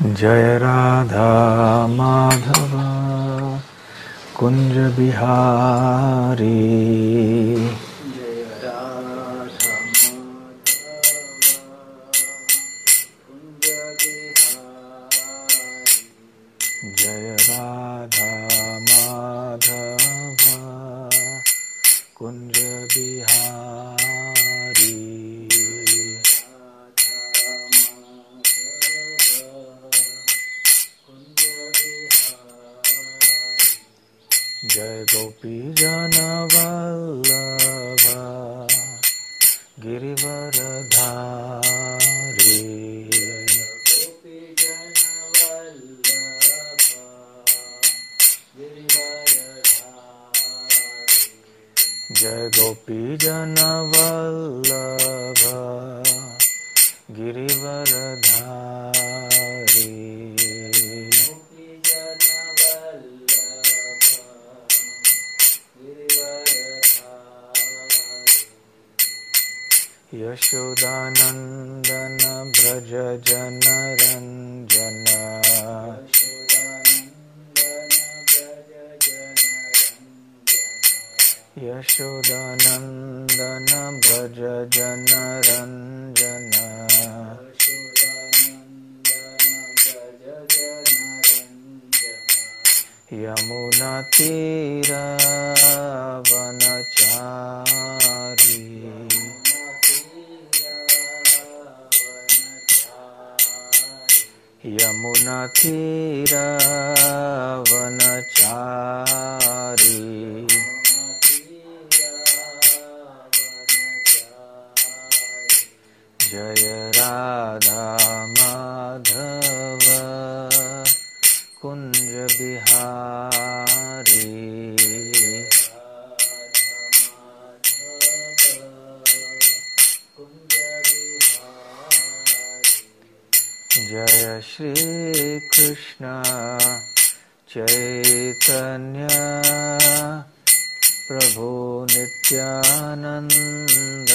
जय राधा माधव कुंज बिहारी। जय राधा माधव कुंज बिहारी। जय गोपी जन वल्लभ गिरिवरधारी। जय गोपी जन वल्लभ गिरिवरधारी। यशोदानंदन व्रज जनरंजन। यशोदानंदन व्रज जनरंजन। यमुना तीरवनचारी। यमुना तीरवनचारी। जय राधा माधव कुंज बिहारी। जय श्री कृष्ण चैतन्य प्रभु नित्यानंद।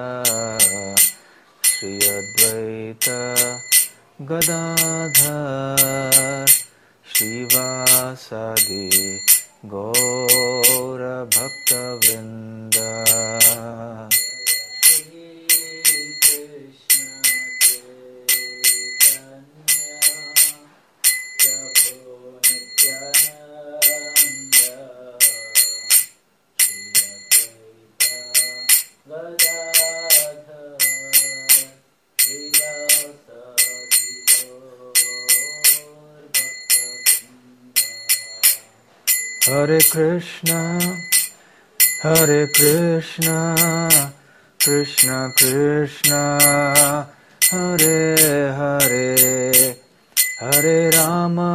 श्री अद्वैत गदाधर श्रीवासादि गौर भक्तवृंद। Hare Krishna, Krishna Krishna, Hare Hare, Hare Rama,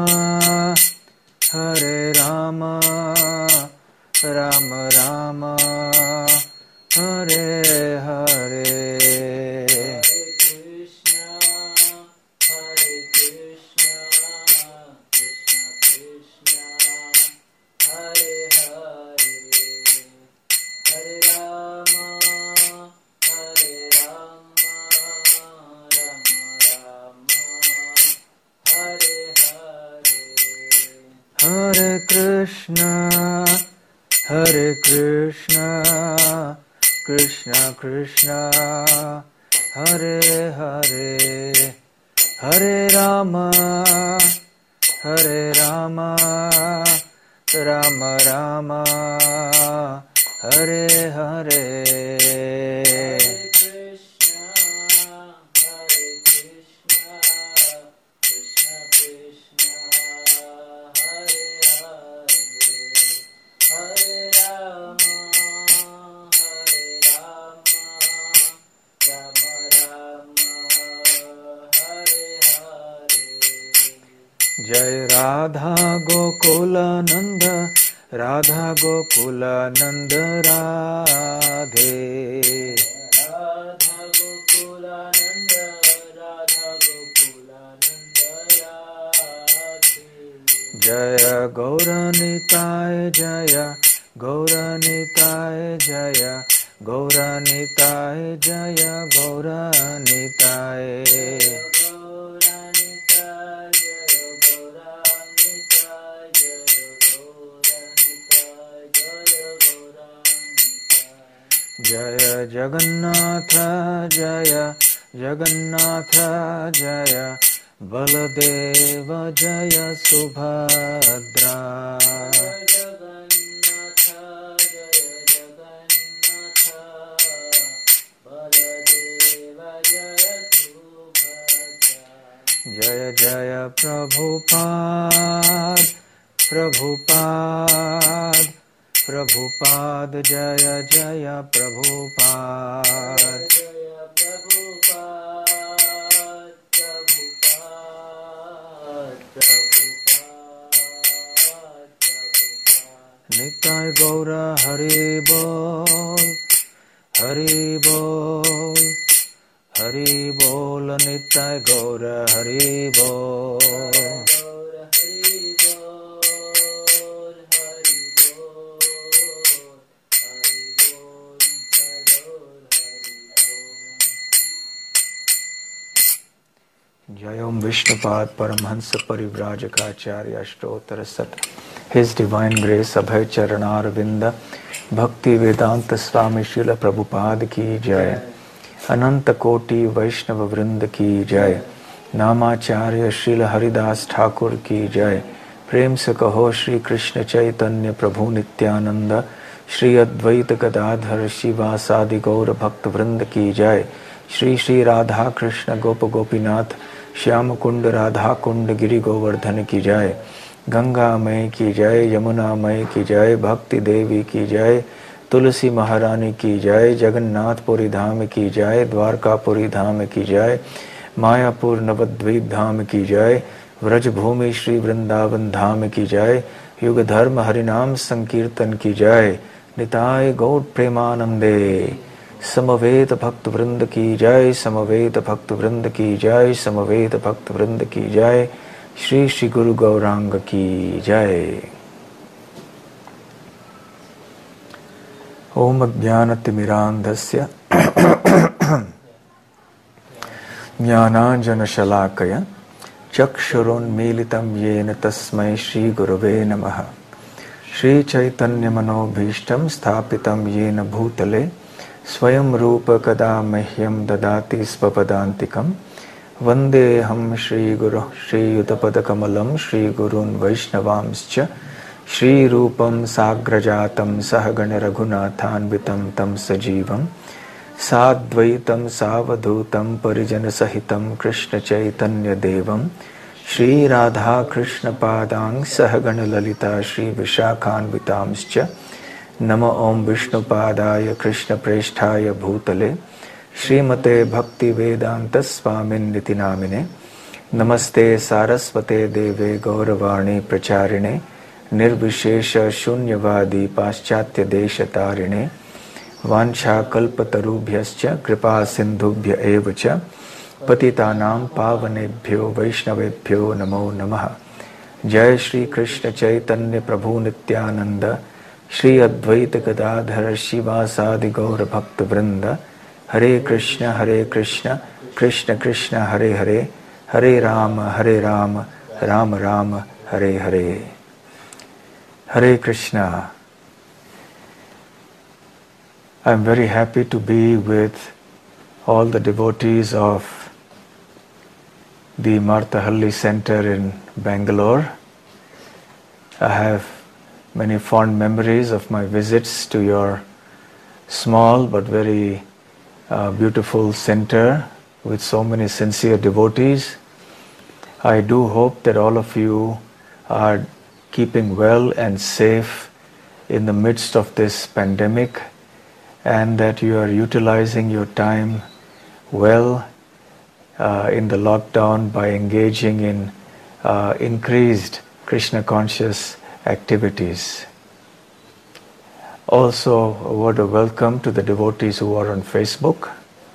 Rama Rama, Hare Hare. Hare Krishna, Krishna Krishna, Hare Hare, Hare Rama, Rama Rama, Hare Hare. जय राधा गोकुल नंद राधा गोकुल नंद राधे। राधा गोकुल नंद राधा गोकुल नंद राधे। जय गौरनिताय जय गौरनिताय जय गौरनिताय जय गौरनिताय। गौरनिताय जय Jaya Jagannatha Jaya Jagannatha Jaya Baladeva Jaya Subhadra Jaya Jaya Prabhupada Prabhupada Prabhupada Jaya Jaya Prabhupada Nitai Gaura Hari Bol Hari Bol Hari Bol Nitai Gaura Hari Bol Jayam Vishnupad Paramhansa Parivrajakaacharya Ashtottara Sat His Divine Grace Abhay Charanar Vinda Bhakti Vedanta Swami Srila Prabhupada Ki Jai Ananta Koti Vaishnava Vrinda Ki Jai Namacharya Srila Haridas Thakur Ki Jai Prem Se Kaho Shri Krishna Chaitanya Prabhu Nityananda Shri Advaita Gadadhar Shivasadi Gaura Bhakta Vrinda Ki Jai Shri Shri Radha Krishna Gopa Gopinath Shyam कुंड राधा कुंड गिरि गोवर्धन की जय गंगा मय की जय यमुना मय की जय भक्ति देवी की जय तुलसी महारानी की जय जगन्नाथपुरी धाम की जय द्वारकापुरी धाम की जय मायापुर नवद्वीप धाम की जय व्रजभूमि श्री वृंदावन धाम की जय युग धर्म हरिनाम संकीर्तन की जय निताय गौर प्रेमानंदे समवेत भक्त वृंद की जय समवेत भक्त वृंद की जय समवेत भक्त वृंद की जय श्री श्री गुरु गौरांग की जय। ओम ज्ञानतिमिरान्धस्य ज्ञानाञ्जनशलाकया चक्षुरुन्मीलितं येन तस्मै श्री गुरवे नमः। श्री चैतन्यमनोभीष्टं स्थापितं येन भूतले स्वयं रूप कदा मह्यं ददाति स्वपदान्तिकं वन्देऽहं श्रीगुरुः श्रीयुतपदकमलं श्रीगुरून् वैष्णवांश्च श्रीरूपं साग्रजातं सहगण रघुनाथान्वितं तं सजीवं साद्वैतं सावधूतं परिजनसहितं कृष्णचैतन्यदेवं श्रीराधाकृष्णपादां सहगण ललिता श्रीविशाखान्वितांश्च नमो ओम विष्णुपादाय कृष्णप्रेष्ठाय भूतले श्रीमते भक्तिवेदांत स्वामिन्निति नामिने नमस्ते सारस्वते देवे गौरवाणी प्रचारिणे निर्विशेष शून्यवादी पाश्चात्य देशतारिणे वाञ्छाकल्पतरुभ्यश्च कृपा सिन्धुभ्य एव च पतितानां पावनेभ्यो वैष्णवेभ्यो नमो नमः। जय श्री कृष्ण चैतन्य प्रभु नित्यानंद श्री अद्वैत गदाधर शिवासादि गौर भक्त वृंद हरे Krishna Krishna Krishna Hare Hare Hare Ram Ram Ram Hare Hare. Hare Krishna. I am very happy to be with all the devotees of the Marthahalli Center in Bangalore. I have many fond memories of my visits to your small but very beautiful center with so many sincere devotees. I do hope that all of you are keeping well and safe in the midst of this pandemic, and that you are utilizing your time well in the lockdown by engaging in increased Krishna conscious activities. Also, a word of welcome to the devotees who are on Facebook.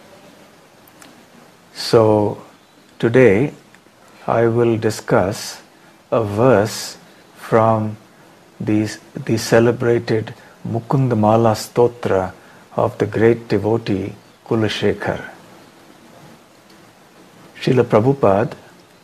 So, today I will discuss a verse from the celebrated Mukundamala Stotra of the great devotee Kulashekar. Srila Prabhupada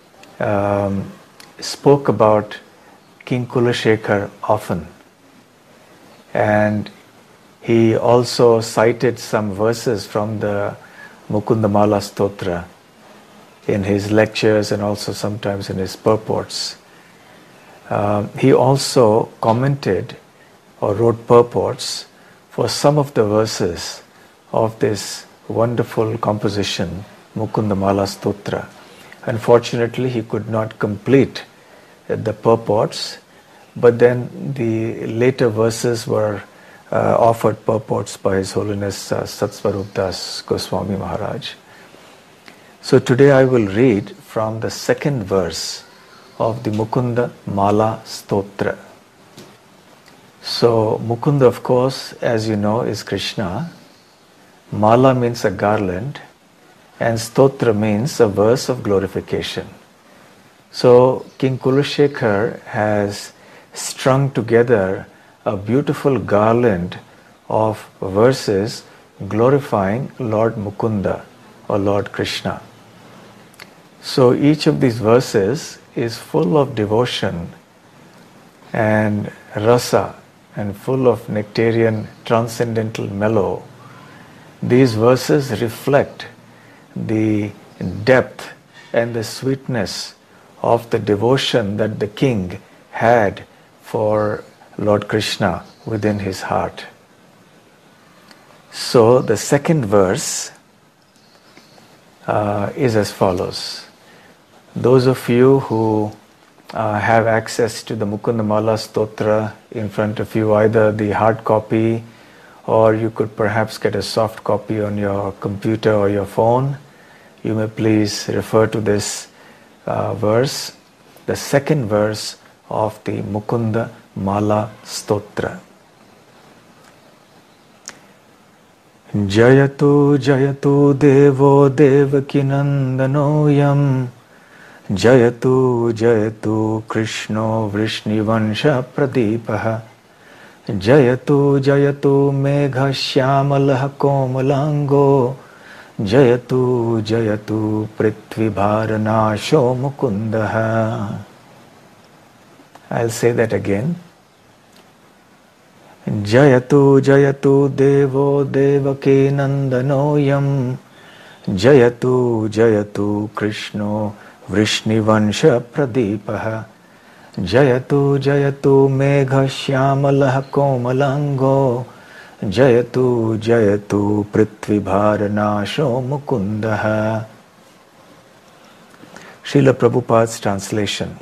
spoke about King Kulashekar often, and He also cited some verses from the Mukundamala Stotra in his lectures and also sometimes in his purports. He also commented or wrote purports for some of the verses of this wonderful composition, Mukundamala Stotra. Unfortunately, he could not complete the purports, but then the later verses were offered purports by His Holiness Satsvarup Das Goswami Maharaj. So today I will read from the second verse of the Mukunda Mala Stotra. So Mukunda, of course, as you know, is Krishna. Mala means a garland, and Stotra means a verse of glorification. So King Kulashekhar has strung together a beautiful garland of verses glorifying Lord Mukunda or Lord Krishna. So each of these verses is full of devotion and rasa and full of nectarian transcendental mellow. These verses reflect the depth and the sweetness of the devotion that the king had for Lord Krishna within his heart. So the second verse is as follows. Those of you who have access to the Mukundamala Stotra in front of you, either the hard copy or you could perhaps get a soft copy on your computer or your phone, you may please refer to this verse, the second verse of the Mukunda Mala Stotra. Jayatu Jayatu Devo Devakinandanoyam Jayatu Jayatu Krishno Vrishnivansha Pradipaha Jayatu Jayatu Megha Shyamalah Komalango Jayatu Jayatu Prithvibharanasho Mukundaha. I'll say that again. Jayatu Jayatu Devo Devaki Nandanoyam Jayatu Jayatu Krishno Vrishnivansha Pradipaha Jayatu Jayatu Megha Shyamalah Komalango Jayatu Jayatu Prithvibharanasho Mukundaha. Srila Prabhupada's translation.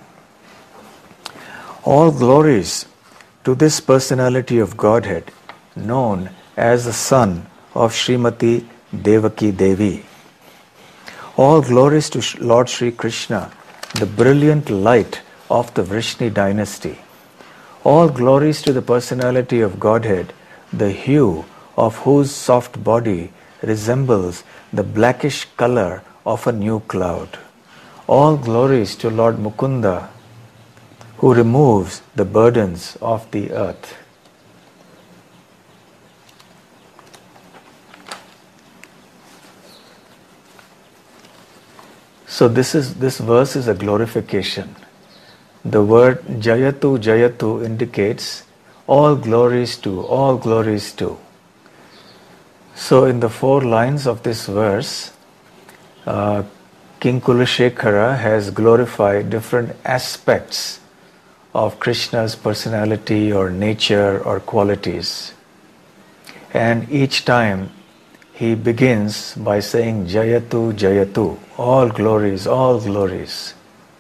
All glories to this personality of Godhead, known as the son of Srimati Devaki Devi. All glories to Lord Sri Krishna, the brilliant light of the Vrishni dynasty. All glories to the personality of Godhead, the hue of whose soft body resembles the blackish color of a new cloud. All glories to Lord Mukunda, who removes the burdens of the earth. So this verse is a glorification. The word Jayatu Jayatu indicates all glories to, all glories to. So in the 4 lines of this verse, King Kulashekhara has glorified different aspects of Krishna's personality or nature or qualities. And each time he begins by saying Jayatu Jayatu, all glories, all glories.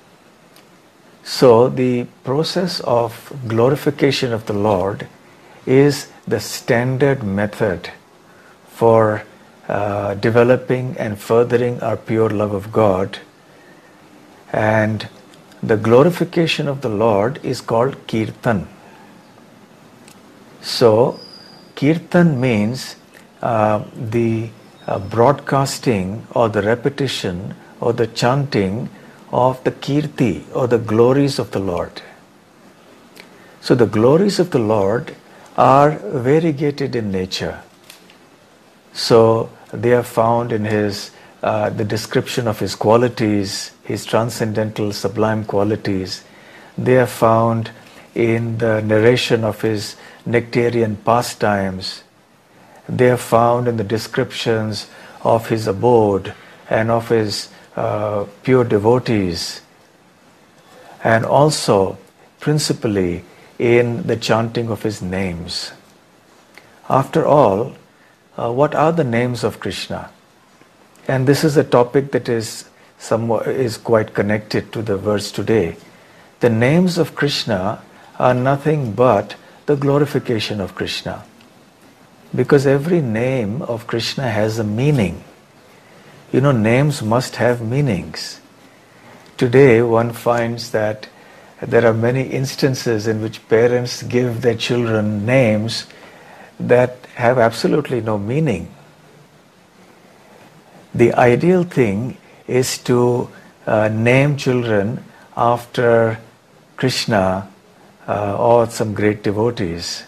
So the process of glorification of the Lord is the standard method for developing and furthering our pure love of God. And the glorification of the Lord is called Kirtan. So Kirtan means the broadcasting or the repetition or the chanting of the Kirti or the glories of the Lord. So the glories of the Lord are variegated in nature. So they are found in his the description of his qualities, his transcendental sublime qualities. They are found in the narration of his nectarian pastimes, They are found in the descriptions of his abode and of his pure devotees, and also principally in the chanting of his names. After all, what are the names of Krishna? And this is a topic that is quite connected to the verse today. The names of Krishna are nothing but the glorification of Krishna, because every name of Krishna has a meaning. You know, names must have meanings. Today one finds that there are many instances in which parents give their children names that have absolutely no meaning. The ideal thing is to name children after Krishna or some great devotees.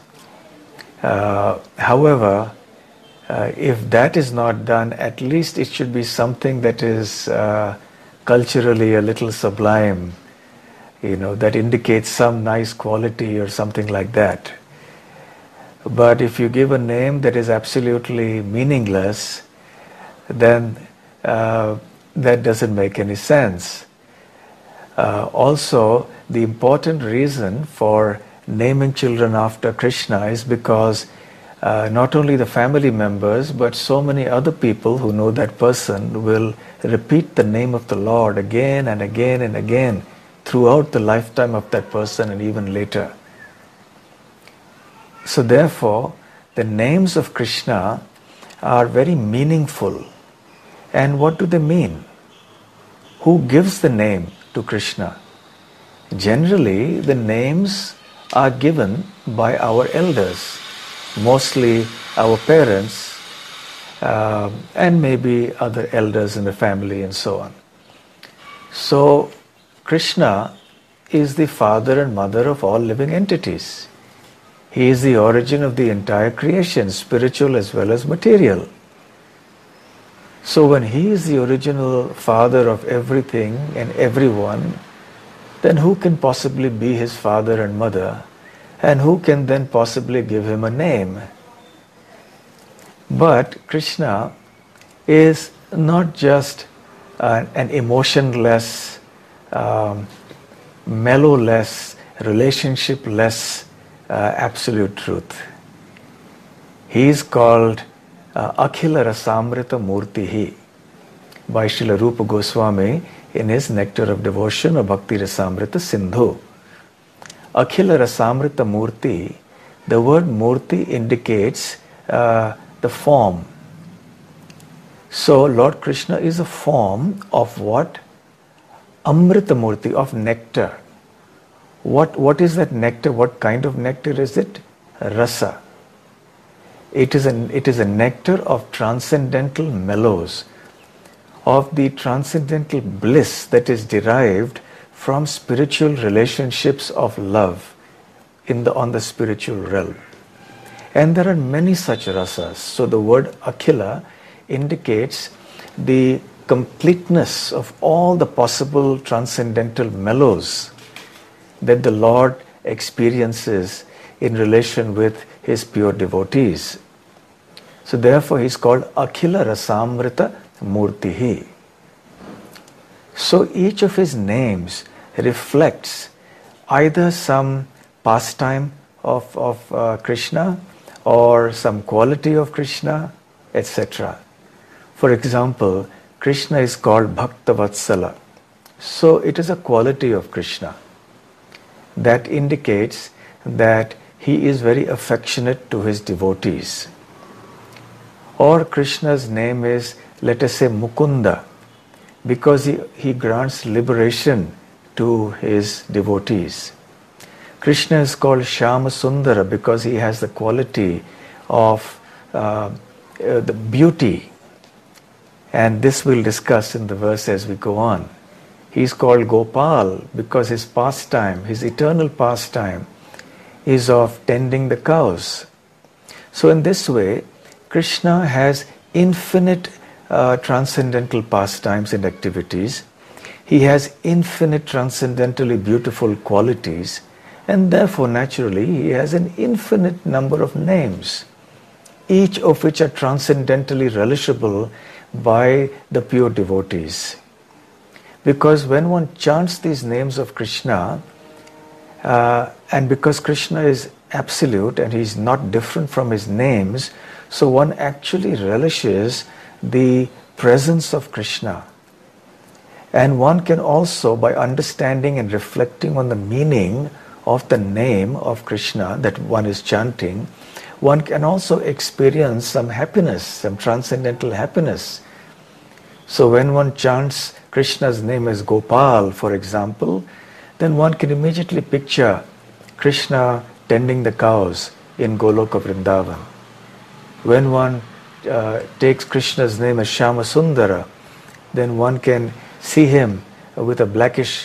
However, if that is not done, at least it should be something that is culturally a little sublime, that indicates some nice quality or something like that. But if you give a name that is absolutely meaningless, then that doesn't make any sense. Also, the important reason for naming children after Krishna is because not only the family members, but so many other people who know that person will repeat the name of the Lord again and again and again throughout the lifetime of that person and even later. So therefore, the names of Krishna are very meaningful. And what do they mean? Who gives the name to Krishna? Generally, the names are given by our elders, mostly our parents, and maybe other elders in the family and so on. So, Krishna is the father and mother of all living entities. He is the origin of the entire creation, spiritual as well as material. So when he is the original father of everything and everyone, then who can possibly be his father and mother? And who can then possibly give him a name? But Krishna is not just an emotionless, mellow-less, relationship-less absolute truth. He is called Akhila Rasamrita Murtihi by Srila Rupa Goswami in his Nectar of Devotion or Bhakti Rasamrita Sindhu. Akhila Rasamrita Murti, the word Murti indicates the form. So Lord Krishna is a form of what? Amrita Murti, of nectar. What is that nectar? What kind of nectar is it? Rasa. It is a nectar of transcendental mellows, of the transcendental bliss that is derived from spiritual relationships of love on the spiritual realm. And there are many such rasas. So the word Akhila indicates the completeness of all the possible transcendental mellows that the Lord experiences in relation with his pure devotees. So therefore he is called Akhila Rasamrita Murtihi. So each of his names reflects either some pastime of Krishna or some quality of Krishna, etc. For example, Krishna is called Bhakta Vatsala. So it is a quality of Krishna that indicates that he is very affectionate to his devotees. Or Krishna's name is, let us say, Mukunda, because he grants liberation to his devotees. Krishna is called Shyama Sundara because he has the quality of the beauty. And this we'll discuss in the verse as we go on. He is called Gopal because his pastime, his eternal pastime, is of tending the cows. So in this way, Krishna has infinite transcendental pastimes and activities. He has infinite transcendentally beautiful qualities, and therefore naturally he has an infinite number of names. each of which are transcendently relishable by the pure devotees. Because when one chants these names of Krishna, and because Krishna is absolute and he is not different from his names, so one actually relishes the presence of Krishna. And one can also, by understanding and reflecting on the meaning of the name of Krishna that one is chanting, one can also experience some happiness, some transcendental happiness. So when one chants Krishna's name as Gopal, for example, then one can immediately picture Krishna tending the cows in Goloka Vrindavan. When one takes Krishna's name as Shyamasundara, then one can see him with a blackish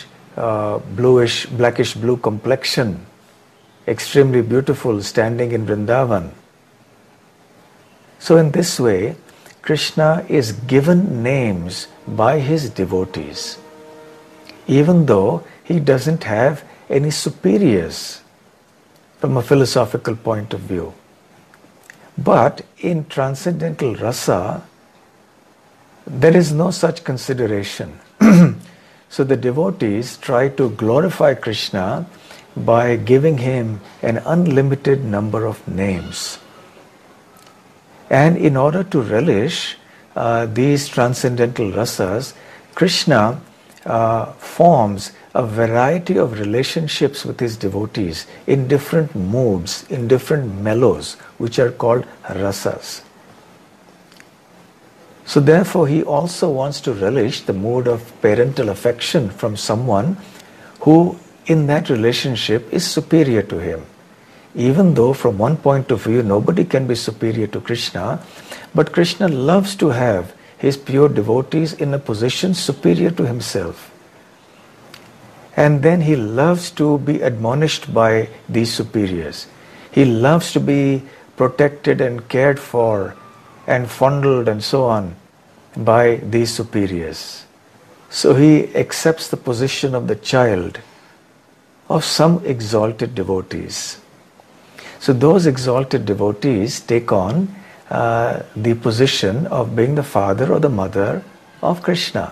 blue complexion, extremely beautiful, standing in Vrindavan. So in this way, Krishna is given names by his devotees, even though he doesn't have any superiors from a philosophical point of view. But in transcendental rasa, there is no such consideration. So the devotees try to glorify Krishna by giving him an unlimited number of names. And in order to relish these transcendental rasas, Krishna forms a variety of relationships with his devotees in different moods, in different mellows, which are called rasas. So therefore, he also wants to relish the mood of parental affection from someone who in that relationship is superior to him. Even though from one point of view nobody can be superior to Krishna, but Krishna loves to have his pure devotees in a position superior to himself. And then he loves to be admonished by these superiors. He loves to be protected and cared for and fondled and so on by these superiors. So he accepts the position of the child of some exalted devotees. So those exalted devotees take on the position of being the father or the mother of Krishna.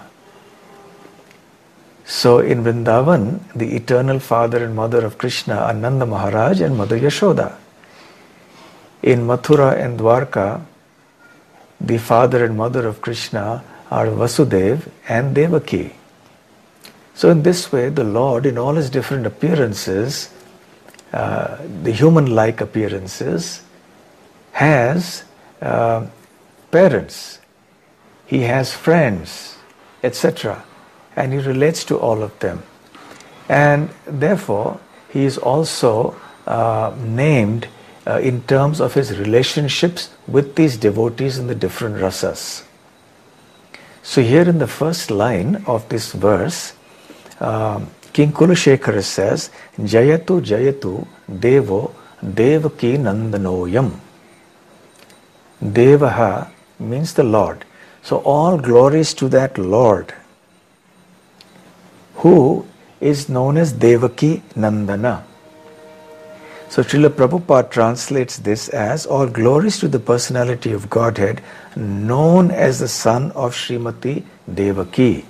So in Vrindavan, the eternal father and mother of Krishna are Nanda Maharaj and Mother Yashoda. In Mathura and Dwarka, the father and mother of Krishna are Vasudev and Devaki. So in this way, the Lord, in all his different appearances, the human-like appearances, has parents, he has friends, etc. And he relates to all of them. And therefore, he is also named in terms of his relationships with these devotees in the different rasas. So here in the first line of this verse, King Kulashekara says, Jayatu Jayatu Devo Devaki Nandanoyam. Devaha means the Lord. So all glories to that Lord, who is known as Devaki Nandana. So Srila Prabhupada translates this as, all glories to the personality of Godhead, known as the son of Srimati Devaki.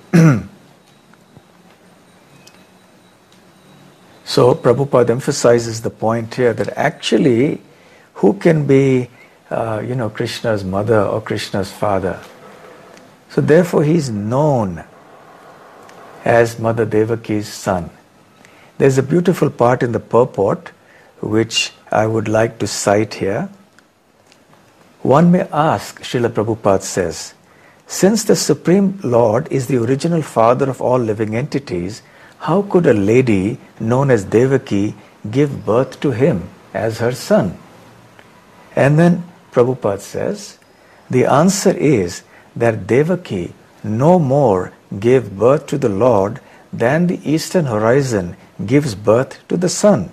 So Prabhupada emphasizes the point here that actually, who can be, Krishna's mother or Krishna's father? So therefore he is known as Mother Devaki's son. There's a beautiful part in the purport which I would like to cite here. One may ask, Srila Prabhupada says, since the Supreme Lord is the original father of all living entities, how could a lady known as Devaki give birth to him as her son? And then Prabhupada says, the answer is that Devaki no more gave birth to the Lord than the eastern horizon gives birth to the sun.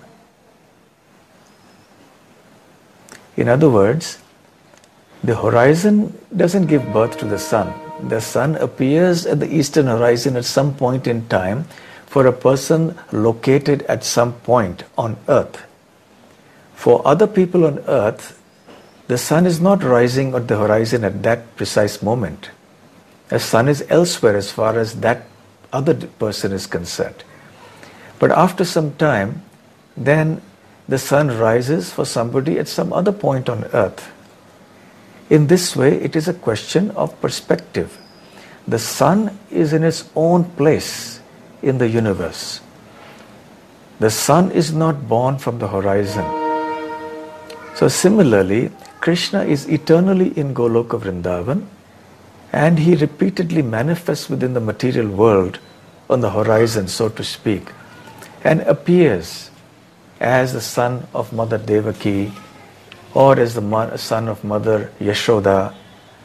In other words, the horizon doesn't give birth to the sun. The sun appears at the eastern horizon at some point in time for a person located at some point on earth. For other people on earth, the sun is not rising at the horizon at that precise moment. The sun is elsewhere as far as that other person is concerned. But after some time, then the sun rises for somebody at some other point on earth. In this way, it is a question of perspective. The sun is in its own place in the universe. The sun is not born from the horizon. So similarly, Krishna is eternally in Goloka Vrindavan, and he repeatedly manifests within the material world on the horizon, so to speak, and appears as the son of Mother Devaki or as the son of Mother Yashoda.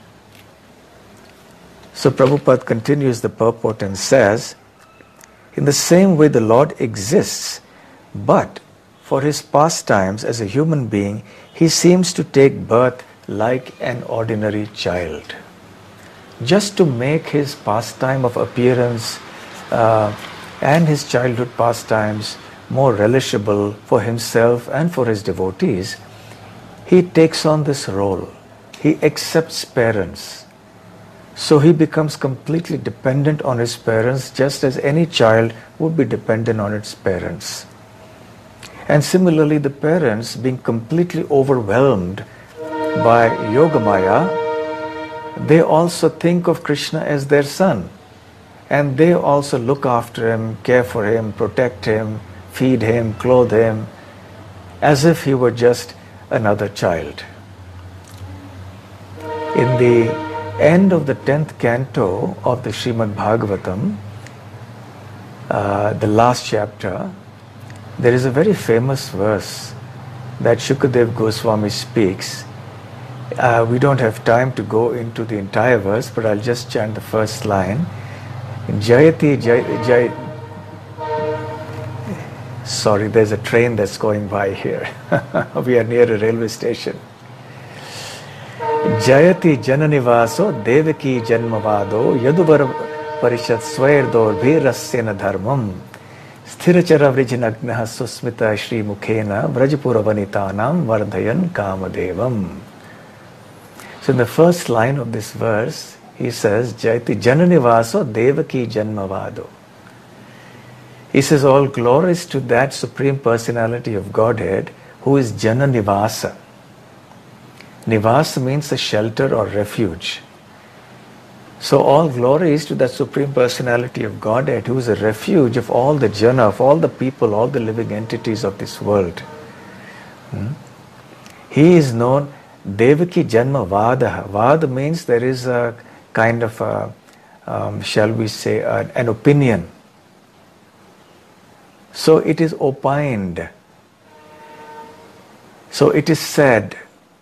So Prabhupada continues the purport and says, in the same way the Lord exists, but for his pastimes as a human being, he seems to take birth like an ordinary child, just to make his pastime of appearance and his childhood pastimes more relishable for himself and for his devotees. He takes on this role. He accepts parents. So he becomes completely dependent on his parents, just as any child would be dependent on its parents. And similarly, the parents, being completely overwhelmed by Yogamaya, they also think of Krishna as their son. And they also look after him, care for him, protect him, feed him, clothe him, as if he were just another child. In the end of the 10th canto of the Srimad Bhagavatam, the last chapter, there is a very famous verse that Shukadev Goswami speaks. We don't have time to go into the entire verse, but I'll just chant the first line. Jayati Jay. Sorry, there's a train that's going by here. We are near a railway station. Jayati Jananivaso Devaki Janmavado Yaduvar Parishat Swaerdor Bhirasyana Dharmam Sthirachara Vrijinagnaha Susmita Shri Mukhena Vrajapura Vanitanam Vardhayan Kamadevam. So in the first line of this verse, he says, Jayati Jananivaso Devaki Janmavado. He says, all glories to that Supreme Personality of Godhead who is Jananivasa. Nivasa means a shelter or refuge. So all glories to that Supreme Personality of Godhead who is a refuge of all the jana, of all the people, all the living entities of this world. He is known Devaki Janma Vadaha. Vada means there is a kind of a, shall we say, an opinion. So it is opined. So it is said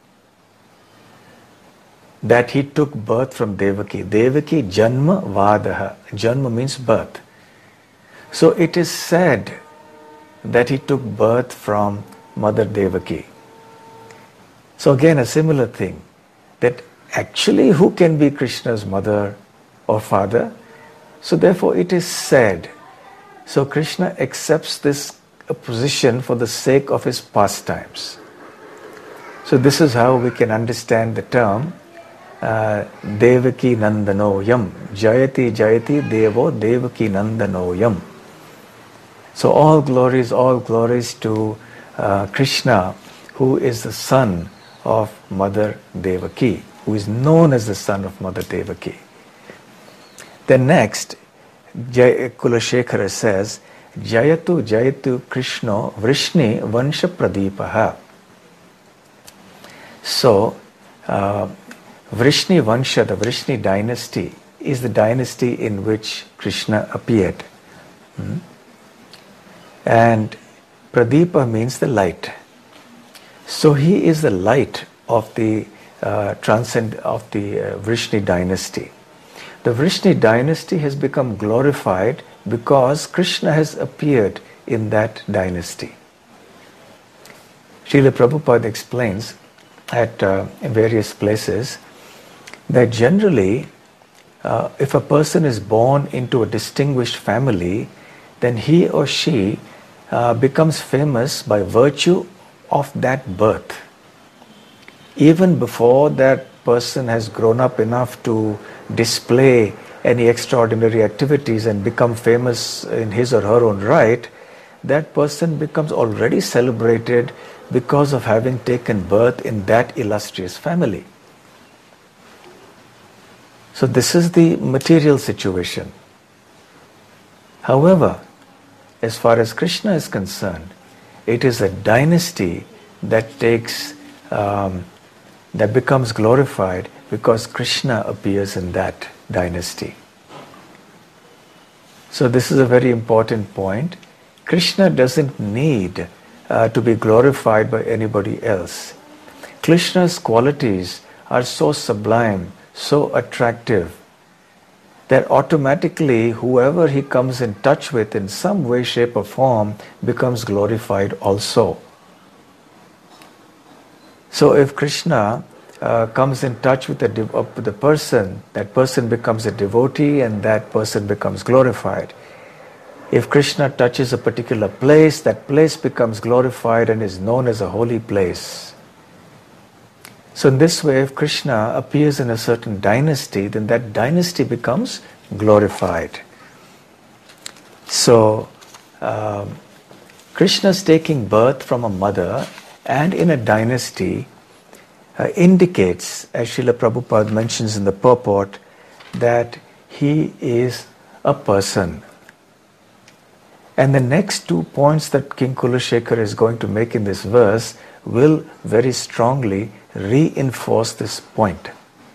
that he took birth from Devaki. Devaki Janma Vadaha. Janma means birth. So it is said that he took birth from Mother Devaki. So again a similar thing, that actually who can be Krishna's mother or father? So therefore it is said. So Krishna accepts this position for the sake of his pastimes. So this is how we can understand the term Devaki Nandanoyam. Jayati Jayati Devo Devaki Nandanoyam. So all glories to Krishna, who is the son of Mother Devaki, who is known as the son of Mother Devaki. Then next, Kulashekara says, Jayatu Jayatu Krishna Vrishni Vansha Pradipaha. So, Vrishni Vansha, the Vrishni dynasty, is the dynasty in which Krishna appeared. And Pradipa means the light. So he is the light of the Vrishni dynasty. The Vrishni dynasty has become glorified because Krishna has appeared in that dynasty. Srila Prabhupada explains at various places that generally if a person is born into a distinguished family, then he or she becomes famous by virtue of that birth. even before that person has grown up enough to display any extraordinary activities and become famous in his or her own right, that person becomes already celebrated because of having taken birth in that illustrious family. So this is the material situation. However, as far as Krishna is concerned, it is a dynasty that that becomes glorified because Krishna appears in that dynasty. So this is a very important point. Krishna doesn't need to be glorified by anybody else. Krishna's qualities are so sublime, so attractive, that automatically whoever he comes in touch with in some way, shape or form becomes glorified also. So if Krishna comes in touch with the person, that person becomes a devotee and that person becomes glorified. If Krishna touches a particular place, that place becomes glorified and is known as a holy place. So in this way, if Krishna appears in a certain dynasty, then that dynasty becomes glorified. So Krishna's taking birth from a mother and in a dynasty indicates, as Srila Prabhupada mentions in the purport, that he is a person. And the next 2 points that King Kulashekar is going to make in this verse will very strongly reinforce this point.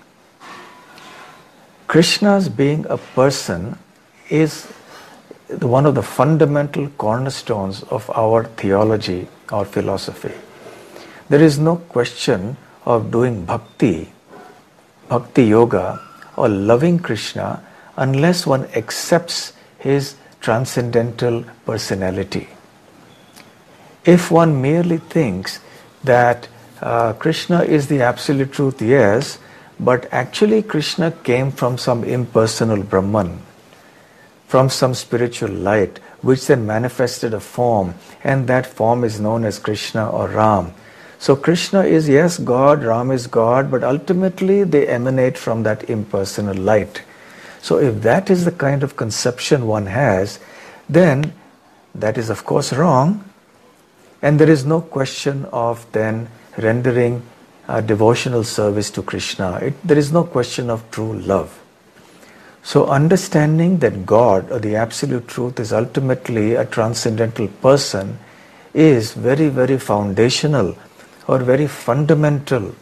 Krishna's being a person is one of the fundamental cornerstones of our theology or philosophy. There is no question of doing bhakti yoga, or loving Krishna unless one accepts his transcendental personality. If one merely thinks that Krishna is the absolute truth, yes, but actually Krishna came from some impersonal Brahman, from some spiritual light, which then manifested a form, and that form is known as Krishna or Ram. So Krishna is, yes, God, Ram is God, but ultimately they emanate from that impersonal light. So if that is the kind of conception one has, then that is of course wrong, and there is no question of then rendering devotional service to Krishna. There is no question of true love. So understanding that God or the absolute truth is ultimately a transcendental person is very, very foundational or very fundamental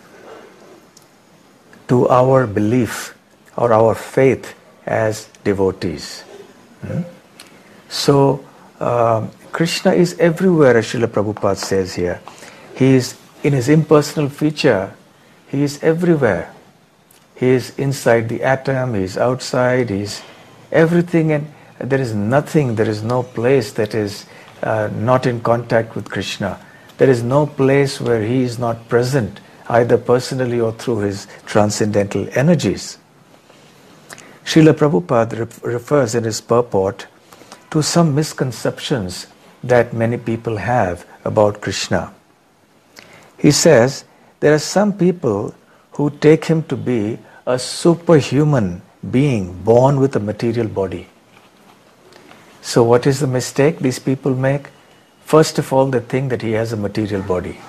to our belief or our faith as devotees. So Krishna is everywhere, as Srila Prabhupada says here. He is in his impersonal feature, he is everywhere. He is inside the atom, he is outside, he is everything, and there is nothing, there is no place that is not in contact with Krishna. There is no place where he is not present, either personally or through his transcendental energies. Srila Prabhupada refers in his purport to some misconceptions that many people have about Krishna. He says, there are some people who take him to be a superhuman being born with a material body. So what is the mistake these people make? First of all, they think that he has a material body.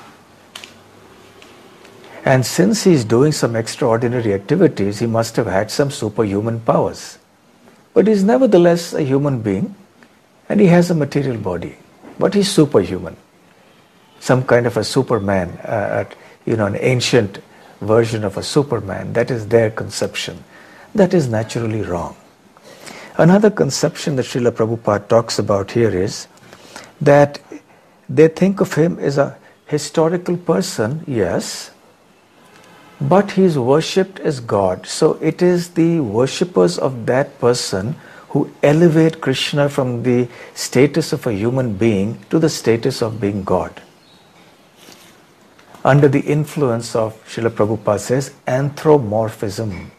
And since he is doing some extraordinary activities, he must have had some superhuman powers. But he is nevertheless a human being, and he has a material body. But he is superhuman. Some kind of a Superman, an ancient version of a Superman. That is their conception. That is naturally wrong. Another conception that Srila Prabhupada talks about here is that they think of him as a historical person, yes, but he is worshipped as God. So it is the worshippers of that person who elevate Krishna from the status of a human being to the status of being God. Under the influence of, Srila Prabhupada says, anthropomorphism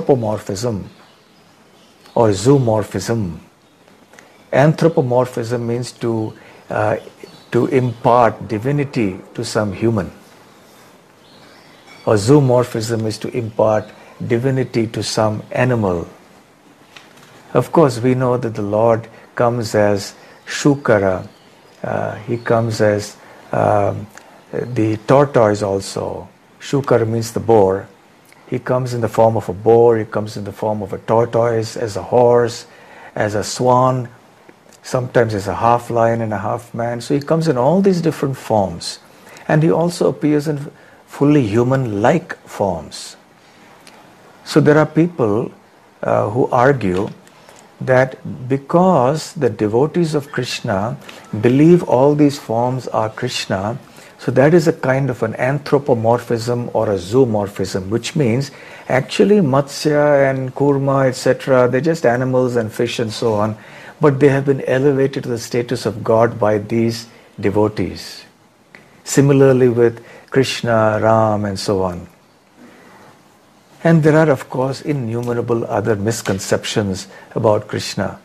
or zoomorphism. Anthropomorphism means to impart divinity to some human. or zoomorphism is to impart divinity to some animal. Of course, we know that the Lord comes as Shukara. He comes as the tortoise also. Shukara means the boar. He comes in the form of a boar, he comes in the form of a tortoise, as a horse, as a swan, sometimes as a half lion and a half man. So he comes in all these different forms. And he also appears in fully human-like forms. So there are people who argue that because the devotees of Krishna believe all these forms are Krishna, so that is a kind of an anthropomorphism or a zoomorphism, which means actually Matsya and Kurma, etc., they're just animals and fish and so on, but they have been elevated to the status of God by these devotees. Similarly with Krishna, Ram, and so on. And there are, of course, innumerable other misconceptions about Krishna.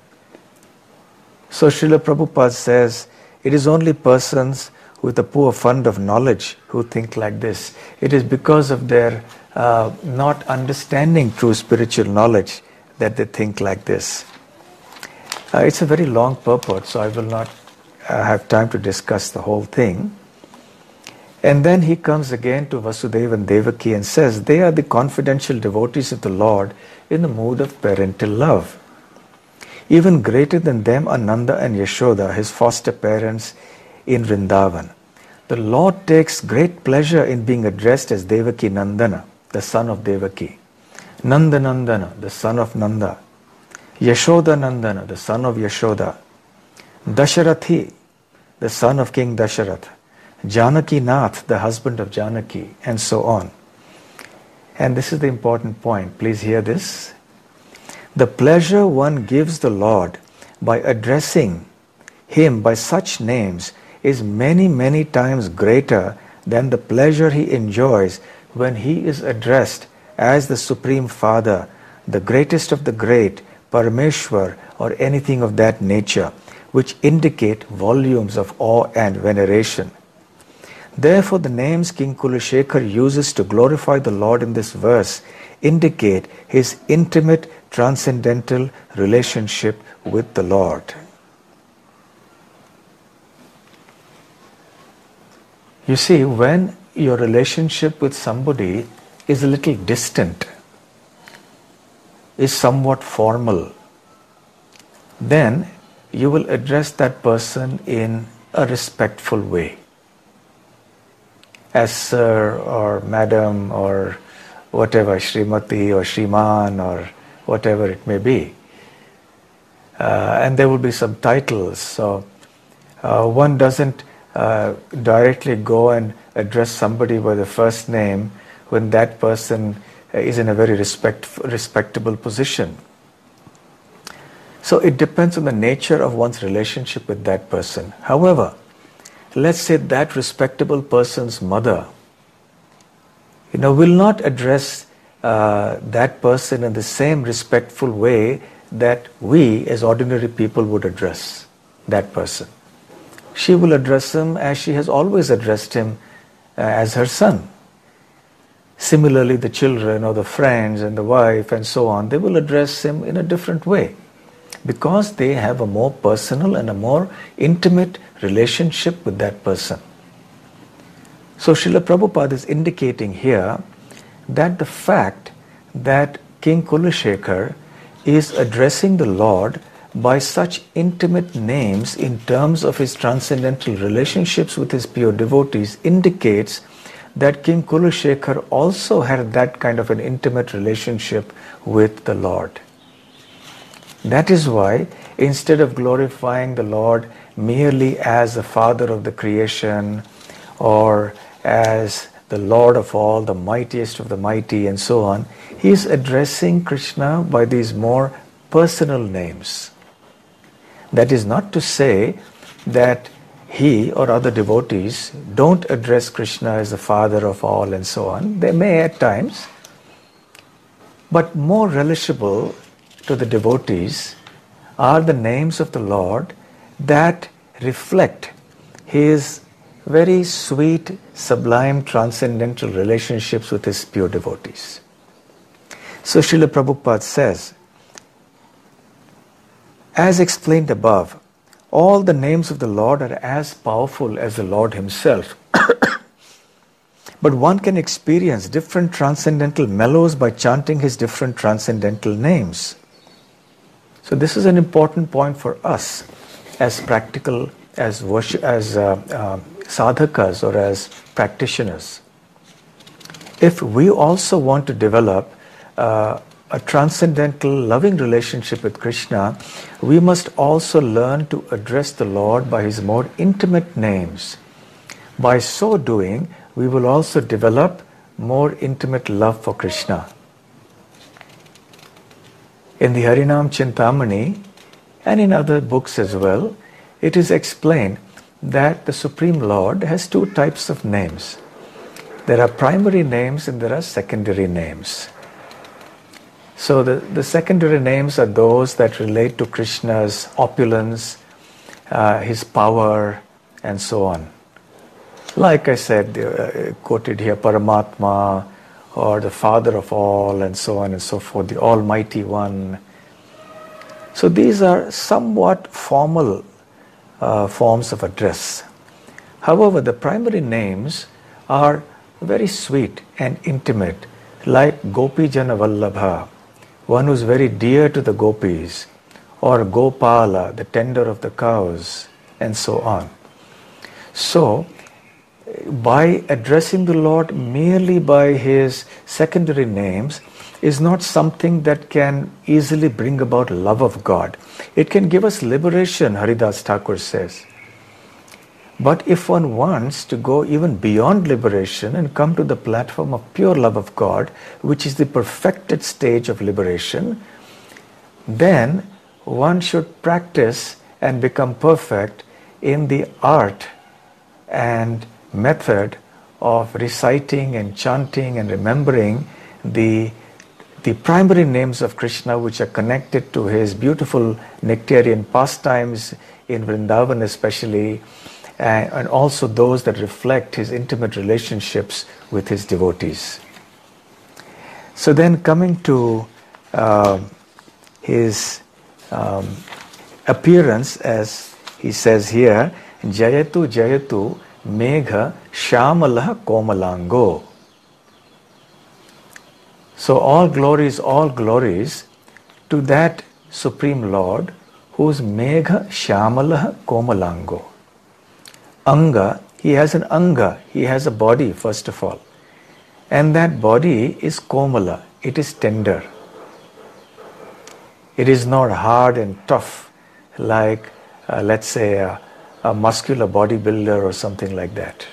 So Srila Prabhupada says, it is only persons with a poor fund of knowledge who think like this. It is because of their not understanding true spiritual knowledge that they think like this. It's a very long purport, so I will not have time to discuss the whole thing. And then he comes again to Vasudeva and Devaki and says, they are the confidential devotees of the Lord in the mood of parental love. Even greater than them are Nanda and Yashoda, his foster parents in Vrindavan. The Lord takes great pleasure in being addressed as Devaki Nandana, the son of Devaki. Nanda Nandana, the son of Nanda. Yashoda Nandana, the son of Yashoda. Dasharathi, the son of King Dasharath. Janaki Nath, the husband of Janaki, and so on. And this is the important point. Please hear this. The pleasure one gives the Lord by addressing Him by such names is many, many times greater than the pleasure He enjoys when He is addressed as the Supreme Father, the greatest of the great, Parameshwar, or anything of that nature, which indicate volumes of awe and veneration. Therefore, the names King Kulashekar uses to glorify the Lord in this verse indicate his intimate, transcendental relationship with the Lord. You see, when your relationship with somebody is a little distant, is somewhat formal, then you will address that person in a respectful way. As sir or madam or whatever, Srimati or Shriman or whatever it may be. And there will be some titles. So one doesn't directly go and address somebody by the first name when that person is in a very respectable position. So it depends on the nature of one's relationship with that person. However, let's say that respectable person's mother, will not address that person in the same respectful way that we as ordinary people would address that person. She will address him as she has always addressed him, as her son. Similarly, the children or the friends and the wife and so on, they will address him in a different way, because they have a more personal and a more intimate relationship with that person. So Srila Prabhupada is indicating here that the fact that King Kulashekar is addressing the Lord by such intimate names in terms of his transcendental relationships with his pure devotees indicates that King Kulashekar also had that kind of an intimate relationship with the Lord. That is why, instead of glorifying the Lord merely as the Father of the creation or as the Lord of all, the mightiest of the mighty and so on, he is addressing Krishna by these more personal names. That is not to say that he or other devotees don't address Krishna as the Father of all and so on. They may at times, but more relishable to the devotees are the names of the Lord that reflect his very sweet, sublime, transcendental relationships with his pure devotees. So Srila Prabhupada says, as explained above, all the names of the Lord are as powerful as the Lord himself. But one can experience different transcendental mellows by chanting his different transcendental names. So this is an important point for us as practical, as sadhakas or as practitioners. If we also want to develop a transcendental loving relationship with Krishna, we must also learn to address the Lord by his more intimate names. By so doing, we will also develop more intimate love for Krishna. In the Harinam Chintamani and in other books as well, it is explained that the Supreme Lord has two types of names. There are primary names and there are secondary names. So the secondary names are those that relate to Krishna's opulence, his power, and so on. Like I said, quoted here, Paramatma, or the Father of all, and so on and so forth, the Almighty One. So these are somewhat formal forms of address. However, the primary names are very sweet and intimate, like Gopijana Vallabha, one who is very dear to the gopis, or Gopala, the tender of the cows, and so on. So, by addressing the Lord merely by his secondary names is not something that can easily bring about love of God. It can give us liberation, Haridas Thakur says. But if one wants to go even beyond liberation and come to the platform of pure love of God, which is the perfected stage of liberation, then one should practice and become perfect in the art and method of reciting and chanting and remembering the primary names of Krishna, which are connected to his beautiful nectarian pastimes in Vrindavan especially, and also those that reflect his intimate relationships with his devotees. So then coming to his appearance, as he says here, Jayatu Jayatu Megha Shyamalah Komalango. So all glories to that Supreme Lord who is Megha Shyamalah Komalango. Anga, he has an anga, he has a body first of all. And that body is Komala, it is tender. It is not hard and tough like, let's say, a muscular bodybuilder or something like that.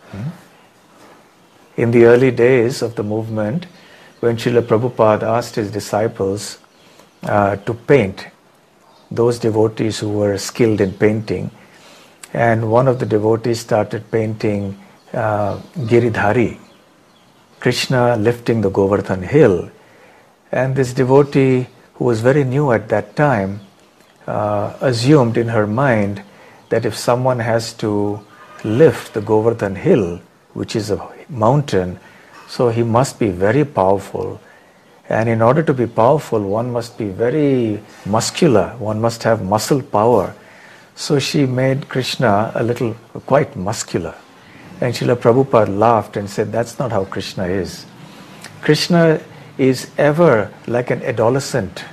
In the early days of the movement, when Srila Prabhupada asked his disciples to paint, those devotees who were skilled in painting, and one of the devotees started painting Giridhari, Krishna lifting the Govardhan hill, and this devotee who was very new at that time assumed in her mind that if someone has to lift the Govardhan hill, which is a mountain, so he must be very powerful. And in order to be powerful, one must be very muscular, one must have muscle power. So she made Krishna quite muscular. And Srila Prabhupada laughed and said, that's not how Krishna is. Krishna is ever like an adolescent.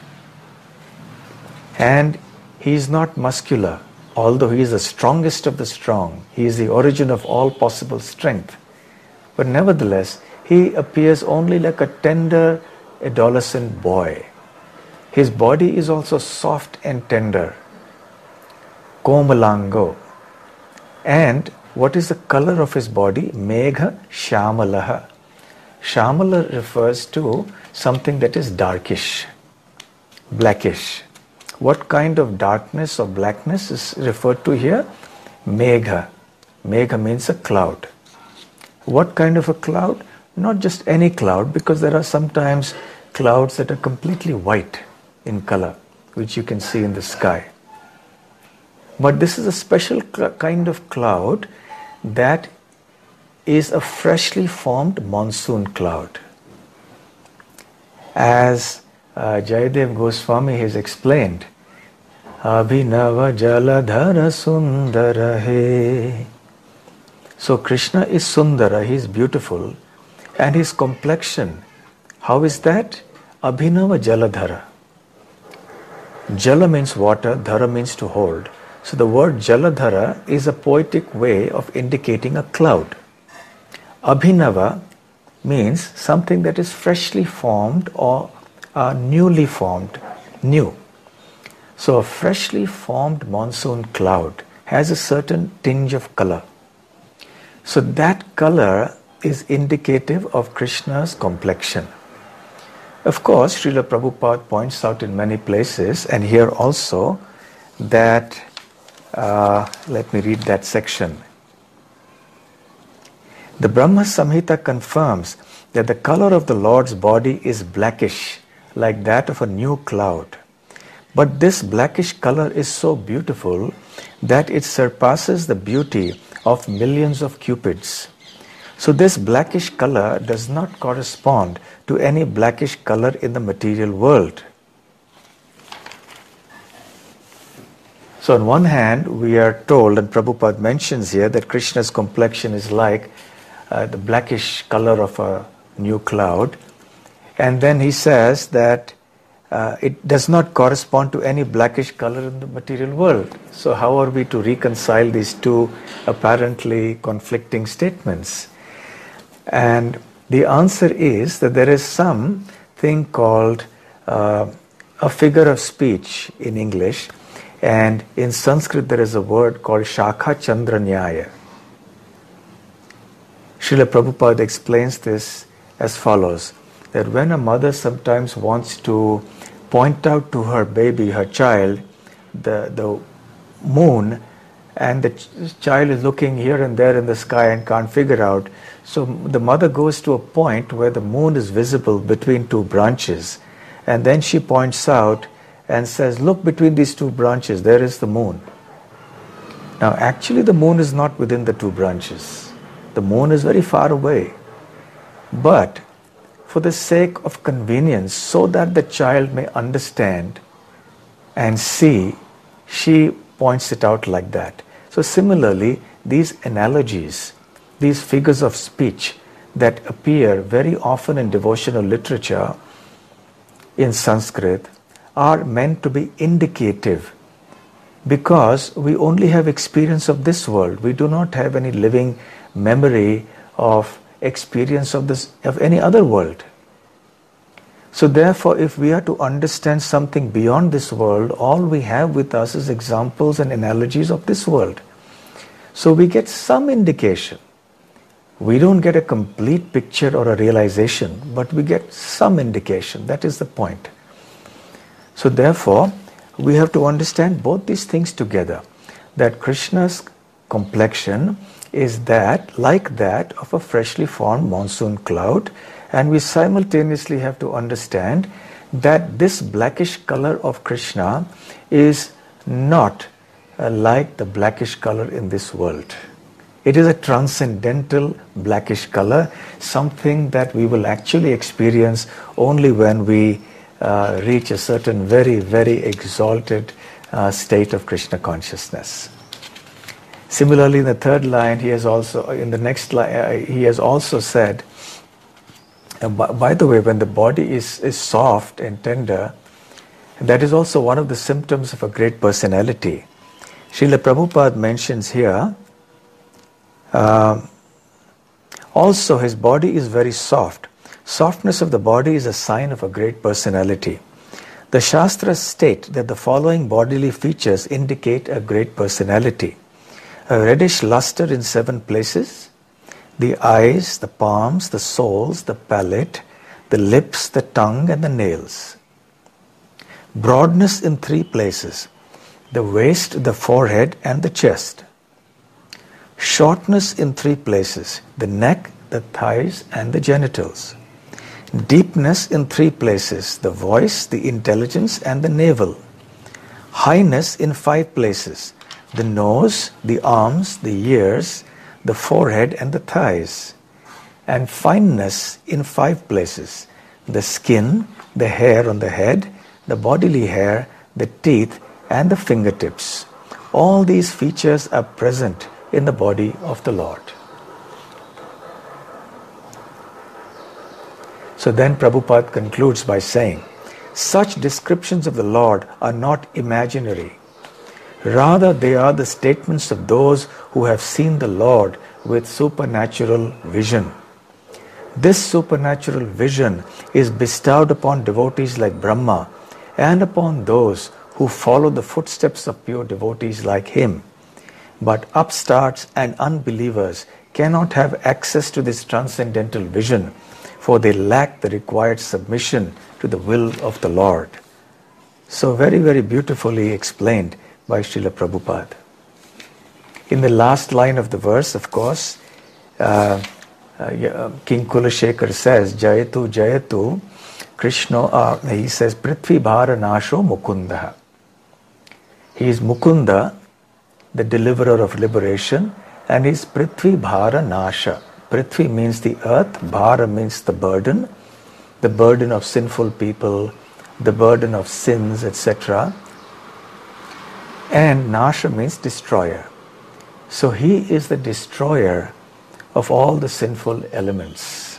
And he is not muscular, although he is the strongest of the strong. He is the origin of all possible strength. But nevertheless, he appears only like a tender adolescent boy. His body is also soft and tender. Komalango. And what is the color of his body? Megha Shyamalaha. Shyamala refers to something that is darkish, blackish. What kind of darkness or blackness is referred to here? Megha. Megha means a cloud. What kind of a cloud? Not just any cloud, because there are sometimes clouds that are completely white in color, which you can see in the sky. But this is a special kind of cloud that is a freshly formed monsoon cloud. As Jayadev Goswami has explained, Abhinava Jaladhara Sundara He. So Krishna is Sundara, he is beautiful, and his complexion, how is that? Abhinava Jaladhara. Jala means water, dhara means to hold. So the word Jaladhara is a poetic way of indicating a cloud. Abhinava means something that is freshly formed or newly formed, new. So a freshly formed monsoon cloud has a certain tinge of color. So that color is indicative of Krishna's complexion. Of course, Srila Prabhupada points out in many places, and here also, that, let me read that section. The Brahma Samhita confirms that the color of the Lord's body is blackish, like that of a new cloud. But this blackish color is so beautiful that it surpasses the beauty of millions of cupids. So this blackish color does not correspond to any blackish color in the material world. So on one hand, we are told, and Prabhupada mentions here, that Krishna's complexion is like the blackish color of a new cloud. And then he says that it does not correspond to any blackish color in the material world. So how are we to reconcile these two apparently conflicting statements? And the answer is that there is something called a figure of speech in English, and in Sanskrit there is a word called Shakha Chandra Nyaya. Srila Prabhupada explains this as follows, that when a mother sometimes wants to point out to her baby, her child, the moon, and the child is looking here and there in the sky and can't figure out. So the mother goes to a point where the moon is visible between two branches, and then she points out and says, look between these two branches, there is the moon. Now actually the moon is not within the two branches. The moon is very far away. But for the sake of convenience, so that the child may understand and see, she points it out like that. So similarly, these analogies, these figures of speech that appear very often in devotional literature in Sanskrit are meant to be indicative, because we only have experience of this world. We do not have any living memory of experience of any other world. So therefore, if we are to understand something beyond this world, all we have with us is examples and analogies of this world. So we get some indication. We don't get a complete picture or a realization, but we get some indication. That is the point. So therefore, we have to understand both these things together, that Krishna's complexion is that, like that of a freshly formed monsoon cloud, and we simultaneously have to understand that this blackish color of Krishna is not like the blackish color in this world. It is a transcendental blackish color, something that we will actually experience only when we reach a certain very, very exalted state of Krishna consciousness. Similarly, in the third line, he has also, in the next line, he has also said, by the way, when the body is soft and tender, that is also one of the symptoms of a great personality. Srila Prabhupada mentions here, also his body is very soft. Softness of the body is a sign of a great personality. The Shastras state that the following bodily features indicate a great personality: a reddish luster in 7 places, the eyes, the palms, the soles, the palate, the lips, the tongue, and the nails. Broadness in 3 places, the waist, the forehead, and the chest. Shortness in 3 places, the neck, the thighs, and the genitals. Deepness in 3 places, the voice, the intelligence, and the navel. Highness in 5 places, the nose, the arms, the ears, the forehead and the thighs, and fineness in 5 places: the skin, the hair on the head, the bodily hair, the teeth, and the fingertips. All these features are present in the body of the Lord. So then Prabhupada concludes by saying, such descriptions of the Lord are not imaginary. Rather, they are the statements of those who have seen the Lord with supernatural vision. This supernatural vision is bestowed upon devotees like Brahma and upon those who follow the footsteps of pure devotees like him. But upstarts and unbelievers cannot have access to this transcendental vision, for they lack the required submission to the will of the Lord. So very, very beautifully explained by Srila Prabhupada. In the last line of the verse, of course, King Kulashekar says, Jayatu Jayatu Krishna, he says, Prithvi Bhara Nasho Mukunda. He is Mukunda, the deliverer of liberation, and he is Prithvi Bhara Nasha. Prithvi means the earth, Bhara means the burden of sinful people, the burden of sins, etc. And Nasha means destroyer. So he is the destroyer of all the sinful elements.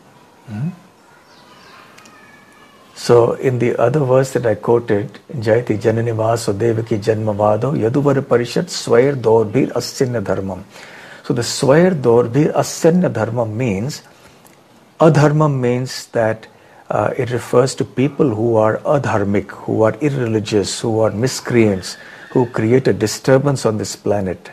So in the other verse that I quoted, Jayati Jananivaso Devaki Janmavado Yaduvar Parishat Swayar Dorbhir Asya Dharmam. So the Swayar Dorbhir Asya Dharmam means, adharmam means that it refers to people who are adharmic, who are irreligious, who are miscreants, who create a disturbance on this planet.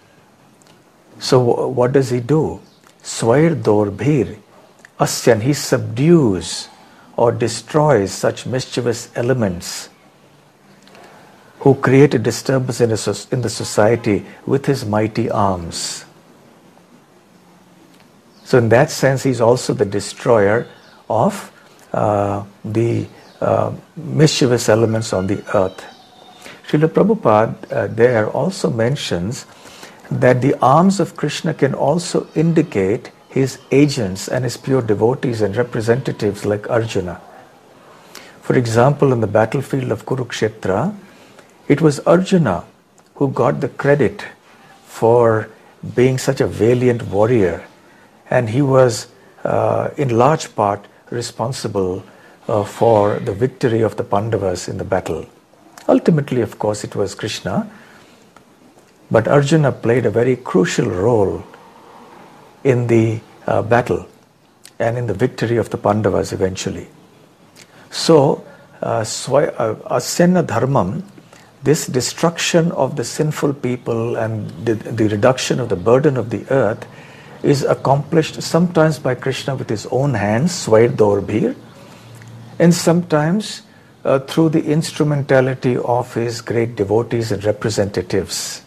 So what does he do? Swayar Dorbhir Asyan, he subdues or destroys such mischievous elements who create a disturbance in the society with his mighty arms. So in that sense, he is also the destroyer of the mischievous elements on the earth. Srila Prabhupada there also mentions that the arms of Krishna can also indicate his agents and his pure devotees and representatives like Arjuna. For example, in the battlefield of Kurukshetra, it was Arjuna who got the credit for being such a valiant warrior, and he was in large part responsible for the victory of the Pandavas in the battle. Ultimately, of course, it was Krishna, but Arjuna played a very crucial role in the battle and in the victory of the Pandavas eventually. So, Asya Dharmam, this destruction of the sinful people and the reduction of the burden of the earth, is accomplished sometimes by Krishna with his own hands, Swayar Dorbhir, and sometimes through the instrumentality of his great devotees and representatives.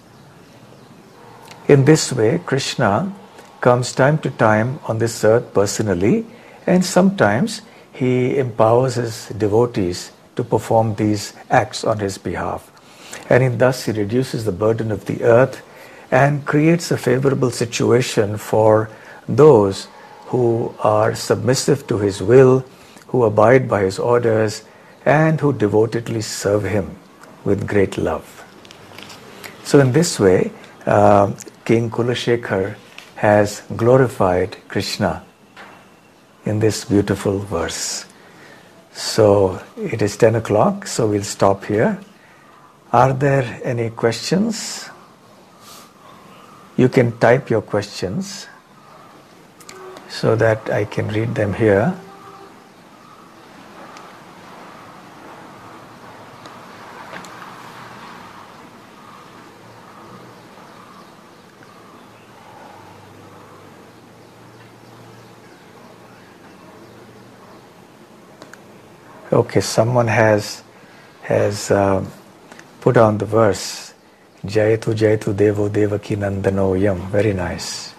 In this way, Krishna comes time to time on this earth personally, and sometimes he empowers his devotees to perform these acts on his behalf. And thus he reduces the burden of the earth and creates a favorable situation for those who are submissive to his will, who abide by his orders, and who devotedly serve him with great love. So in this way, King Kulashekar has glorified Krishna in this beautiful verse. So it is 10 o'clock, so we'll stop here. Are there any questions? You can type your questions so that I can read them here. Okay, someone has put on the verse, Jayatu Jayatu Devo Devaki Nandano Yam. Very nice.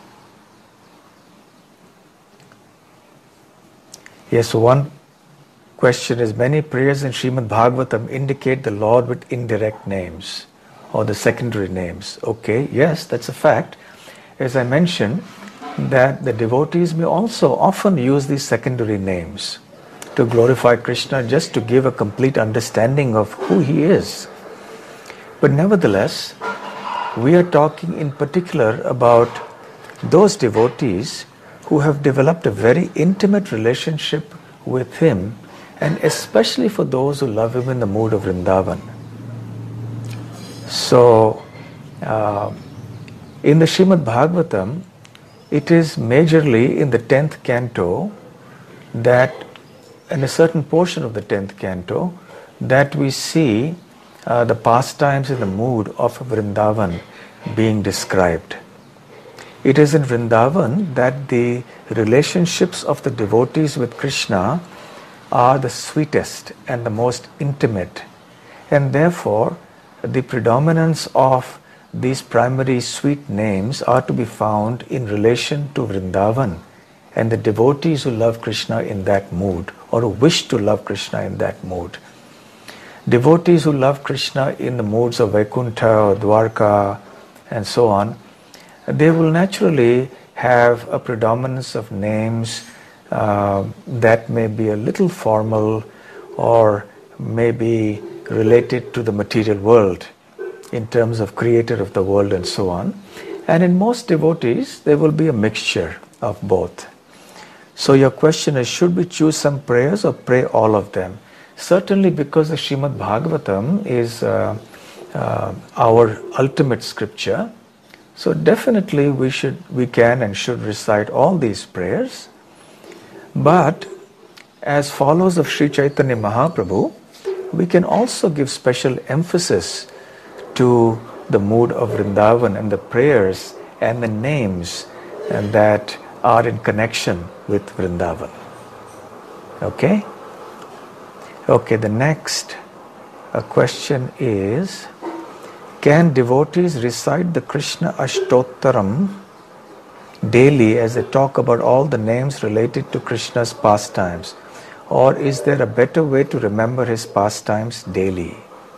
Yes, so one question is, many prayers in Srimad Bhagavatam indicate the Lord with indirect names or the secondary names. Okay, yes, that's a fact. as I mentioned, that the devotees may also often use these secondary names to glorify Krishna, just to give a complete understanding of who he is. But nevertheless, we are talking in particular about those devotees who have developed a very intimate relationship with him, and especially for those who love him in the mood of Vrindavan. So, in the Srimad Bhagavatam, it is majorly in the 10th canto that, in a certain portion of the 10th canto, that we see the pastimes in the mood of Vrindavan being described. It is in Vrindavan that the relationships of the devotees with Krishna are the sweetest and the most intimate, and therefore the predominance of these primary sweet names are to be found in relation to Vrindavan and the devotees who love Krishna in that mood, or who wish to love Krishna in that mood. Devotees who love Krishna in the moods of Vaikuntha or Dwarka and so on, they will naturally have a predominance of names that may be a little formal or may be related to the material world in terms of creator of the world and so on. And in most devotees, there will be a mixture of both. So your question is, should we choose some prayers or pray all of them? Certainly, because the Srimad Bhagavatam is our ultimate scripture, so definitely we can and should recite all these prayers. But as followers of Sri Chaitanya Mahaprabhu, we can also give special emphasis to the mood of Vrindavan and the prayers and the names that are in connection with Vrindavan. Okay? Okay, the next question is, can devotees recite the Krishna Ashtottaram daily as they talk about all the names related to Krishna's pastimes? Or is there a better way to remember his pastimes daily?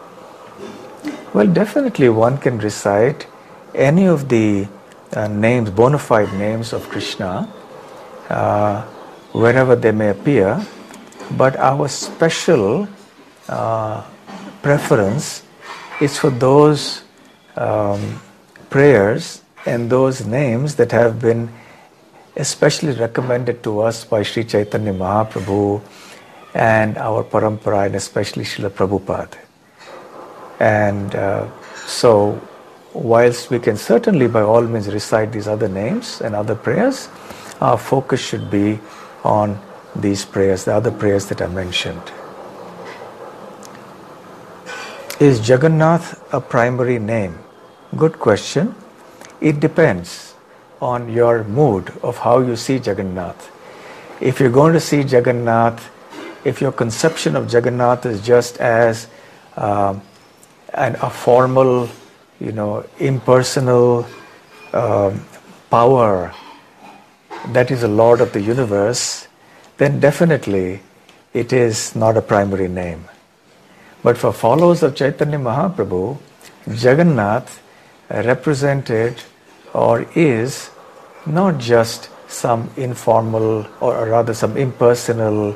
Well, definitely one can recite any of the names, bona fide names of Krishna, wherever they may appear, but our special preference is for those prayers and those names that have been especially recommended to us by Sri Chaitanya Mahaprabhu and our parampara, and especially Srila Prabhupada. And so, whilst we can certainly by all means recite these other names and other prayers, our focus should be on these prayers, the other prayers that I mentioned. Is Jagannath a primary name? Good question. It depends on your mood of how you see Jagannath. If you're going to see Jagannath, if your conception of Jagannath is just as a formal, impersonal power that is the Lord of the universe, then definitely it is not a primary name. But for followers of Chaitanya Mahaprabhu, Jagannath represented or is not just some informal or rather some impersonal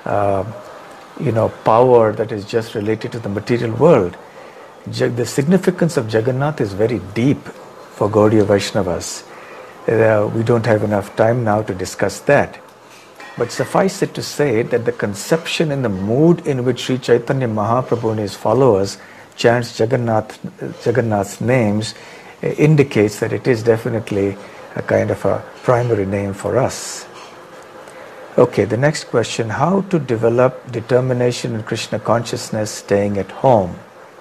power that is just related to the material world. The significance of Jagannath is very deep for Gaudiya Vaishnavas. We don't have enough time now to discuss that. But suffice it to say that the conception and the mood in which Sri Chaitanya Mahaprabhu and his followers chants Jagannath's names indicates that it is definitely a kind of a primary name for us. Okay, the next question, how to develop determination in Krishna consciousness staying at home?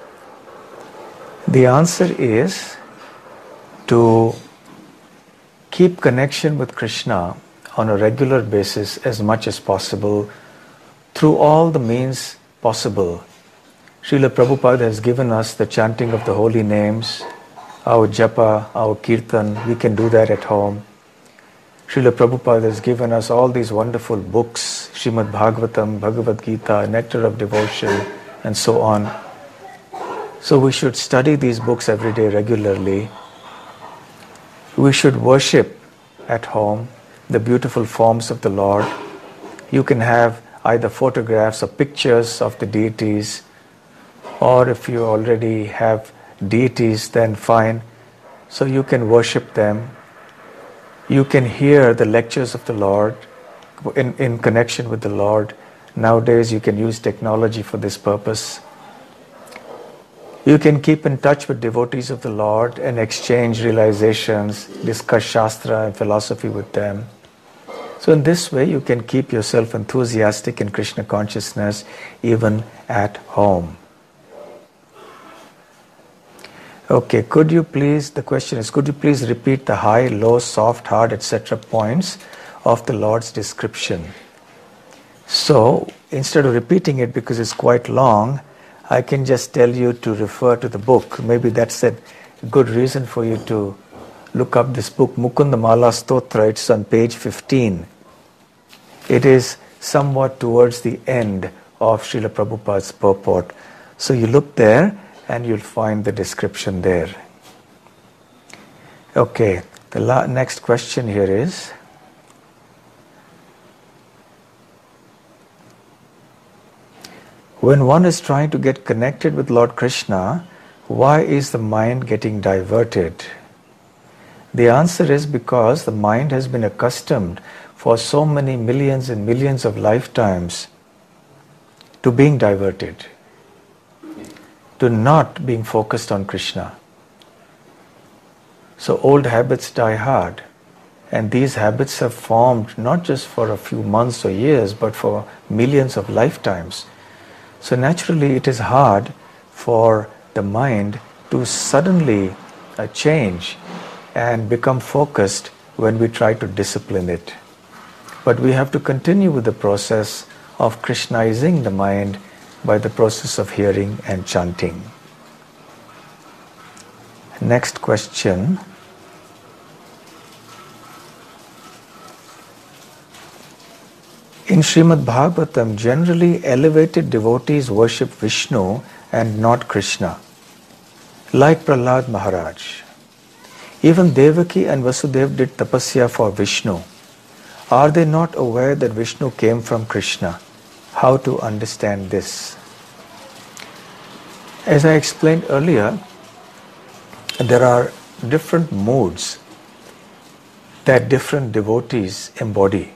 The answer is to keep connection with Krishna on a regular basis as much as possible through all the means possible. Srila Prabhupada has given us the chanting of the holy names, our japa, our kirtan. We can do that at home. Srila Prabhupada has given us all these wonderful books, Srimad Bhagavatam, Bhagavad Gita, Nectar of Devotion, and so on. So we should study these books every day regularly. We should worship at home the beautiful forms of the Lord. You can have either photographs or pictures of the deities, or if you already have deities, then fine. So you can worship them. You can hear the lectures of the Lord in connection with the Lord. Nowadays you can use technology for this purpose. You can keep in touch with devotees of the Lord and exchange realizations, discuss Shastra and philosophy with them. So in this way you can keep yourself enthusiastic in Krishna consciousness even at home. Okay, the question is, could you please repeat the high, low, soft, hard, etc. points of the Lord's description? So, instead of repeating it because it's quite long, I can just tell you to refer to the book. Maybe that's a good reason for you to look up this book, Mukunda Mala Stotra. It's on page 15. It is somewhat towards the end of Srila Prabhupada's purport. So you look there and you'll find the description there. Okay, the next question here is, when one is trying to get connected with Lord Krishna, why is the mind getting diverted? The answer is because the mind has been accustomed for so many millions and millions of lifetimes to being diverted, to not being focused on Krishna. So old habits die hard, and these habits have formed not just for a few months or years, but for millions of lifetimes. So naturally it is hard for the mind to suddenly change and become focused when we try to discipline it. But we have to continue with the process of Krishnizing the mind by the process of hearing and chanting. Next question. In Srimad Bhagavatam, generally elevated devotees worship Vishnu and not Krishna, like Prahlad Maharaj. Even Devaki and Vasudev did tapasya for Vishnu. Are they not aware that Vishnu came from Krishna? How to understand this? As I explained earlier, there are different moods that different devotees embody.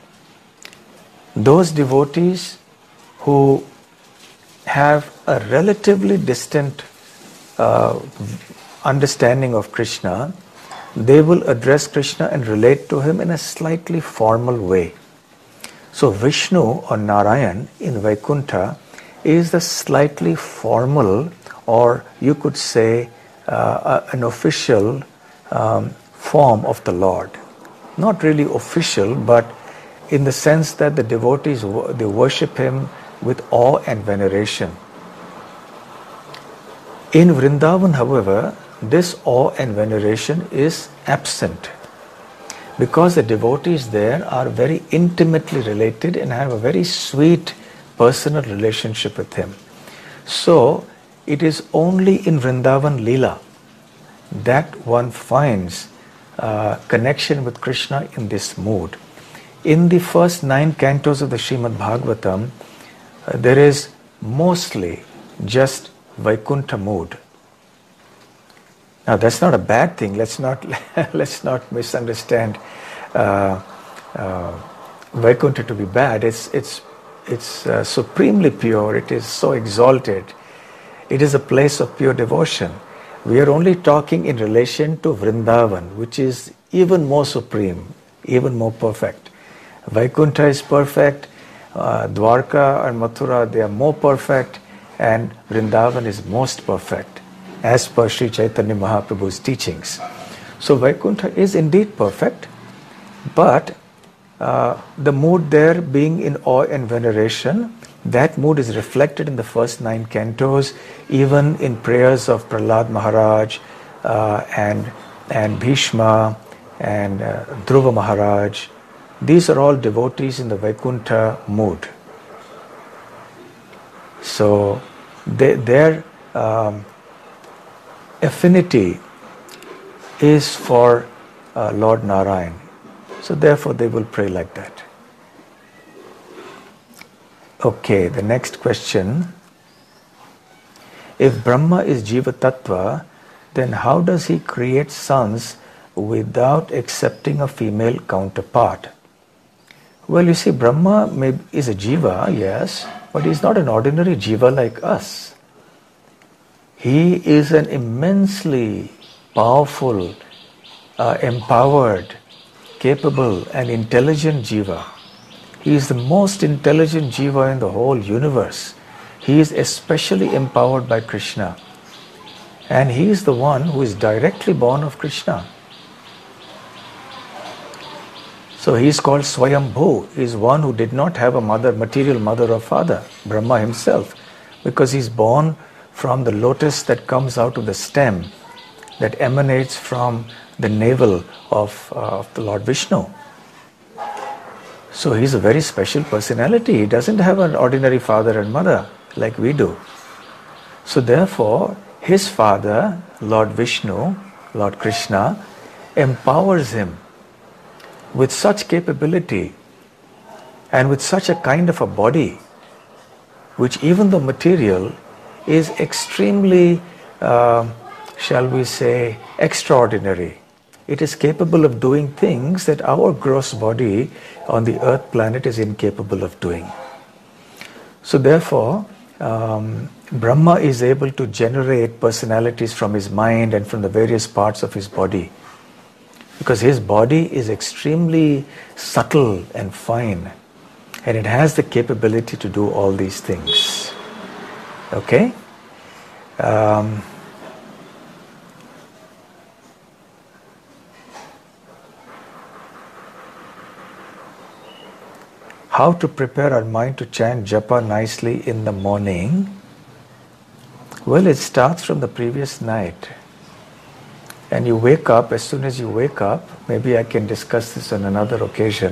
Those devotees who have a relatively distant understanding of Krishna, they will address Krishna and relate to him in a slightly formal way. So Vishnu or Narayan in Vaikuntha is the slightly formal, or you could say an official form of the Lord. Not really official, but in the sense that the devotees, they worship him with awe and veneration. In Vrindavan, however, this awe and veneration is absent, because the devotees there are very intimately related and have a very sweet personal relationship with him. So it is only in Vrindavan Leela that one finds connection with Krishna in this mood. In the first 9 cantos of the Srimad Bhagavatam, there is mostly just Vaikuntha mood. Now that's not a bad thing. Let's not misunderstand Vaikuntha to be bad. It's supremely pure. It is so exalted. It is a place of pure devotion. We are only talking in relation to Vrindavan, which is even more supreme, even more perfect. Vaikuntha is perfect, Dwarka and Mathura, they are more perfect, and Vrindavan is most perfect, as per Sri Chaitanya Mahaprabhu's teachings. So Vaikuntha is indeed perfect, but the mood there being in awe and veneration, that mood is reflected in the first 9 cantos, even in prayers of Prahlad Maharaj and Bhishma and Dhruva Maharaj. These are all devotees in the Vaikuntha mood. So their affinity is for Lord Narayan. So therefore they will pray like that. Okay, the next question. If Brahma is Jiva Tattva, then how does he create sons without accepting a female counterpart? Well, you see, Brahma is a Jiva, yes, but he is not an ordinary Jiva like us. He is an immensely powerful, empowered, capable and intelligent Jiva. He is the most intelligent Jiva in the whole universe. He is especially empowered by Krishna. And he is the one who is directly born of Krishna. So he is called Swayambhu. He is one who did not have a mother, material mother or father, Brahma himself, because he is born from the lotus that comes out of the stem, that emanates from the navel of the Lord Vishnu. So he is a very special personality. He doesn't have an ordinary father and mother like we do. So therefore, his father, Lord Vishnu, Lord Krishna, empowers him with such capability and with such a kind of a body, which even though material is extremely, shall we say, extraordinary. It is capable of doing things that our gross body on the earth planet is incapable of doing. So therefore, Brahma is able to generate personalities from his mind and from the various parts of his body, because his body is extremely subtle and fine, and it has the capability to do all these things. Okay? How to prepare our mind to chant japa nicely in the morning? Well, it starts from the previous night. And you wake up, as soon as you wake up, maybe I can discuss this on another occasion,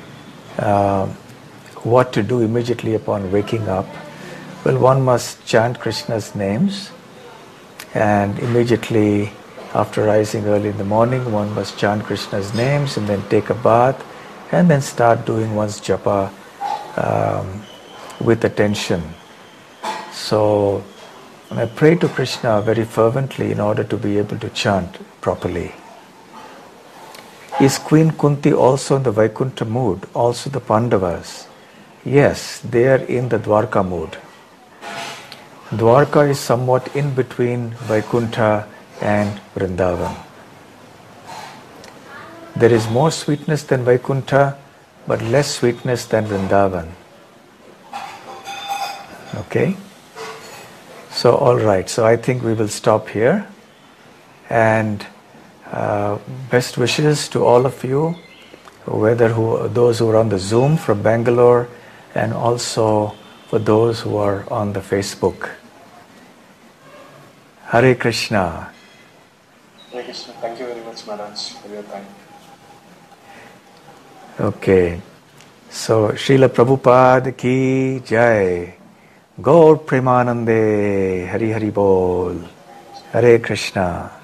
what to do immediately upon waking up. Well, one must chant Krishna's names, and immediately after rising early in the morning, one must chant Krishna's names and then take a bath and then start doing one's japa with attention. So I pray to Krishna very fervently in order to be able to chant properly. Is Queen Kunti also in the Vaikuntha mood? Also the Pandavas? Yes, they are in the Dwarka mood. Dwarka is somewhat in between Vaikuntha and Vrindavan. There is more sweetness than Vaikuntha, but less sweetness than Vrindavan. Okay? So, all right. So, I think we will stop here. And best wishes to all of you, those who are on the Zoom from Bangalore, and also for those who are on the Facebook. Hare Krishna. Hare Krishna. Thank you very much, Maharaj, for your time. Okay. So, Srila Prabhupada ki jai. Gaur Premanande. Hari Hari Bol. Hare Krishna.